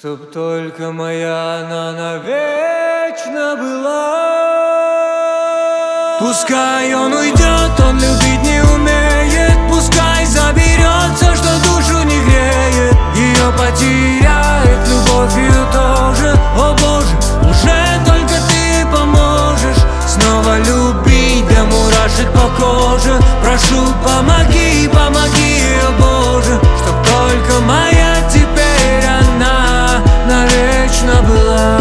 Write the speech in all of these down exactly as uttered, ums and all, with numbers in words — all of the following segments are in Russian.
Чтоб только моя она навечно была. Пускай он уйдет, он любить не умеет. Пускай заберет все, что душу не греет. Ее потеряет, любовь ее тоже. О Боже, уже только ты поможешь снова любить до мурашек по коже. Прошу, помоги, помоги, о Боже, чтоб только моя теперь она навечно была.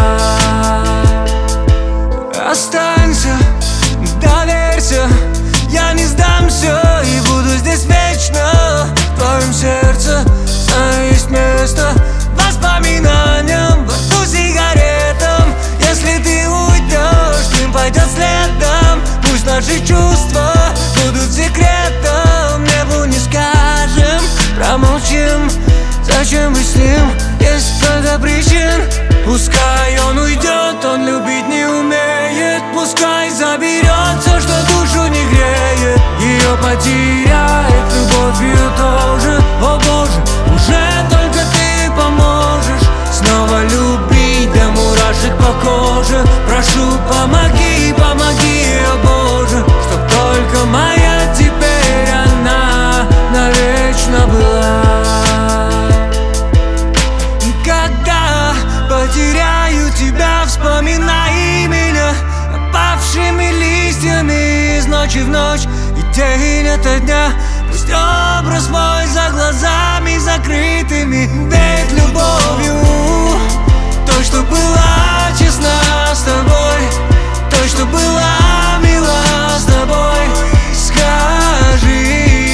Останься, доверься, я не сдамся и буду здесь вечно. В твоем сердце есть место воспоминаниям, во рту сигаретам. Если ты уйдешь, дым пойдет следом. Пусть наши чувства будут секретом. Небу не скажем, промолчим. Зачем быть с ним, есть столько причин. Пускай он уйдет, он любить не умеет. Пускай заберет все, что душу не греет. Ее потеряет, любовь ее тоже. О Боже, уже только ты поможешь снова любить до мурашек по коже. Прошу, помоги, помоги, о Боже, чтоб только моя теперь она навечно была. Потеряю тебя, вспоминай меня опавшими листьями из ночи в ночь и день ото дня. Пусть образ мой за глазами закрытыми веет любовью, той, что была честна с тобой, той, что была мила с тобой. Скажи,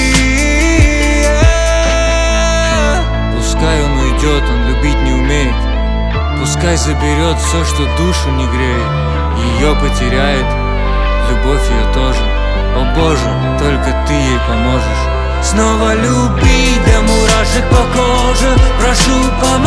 пускай он уйдет, он любить не умеет. Пускай заберет все, что душу не греет. Ее потеряет, любовь ее тоже. О Боже, только ты ей поможешь снова любить до мурашек по коже. Прошу, помоги.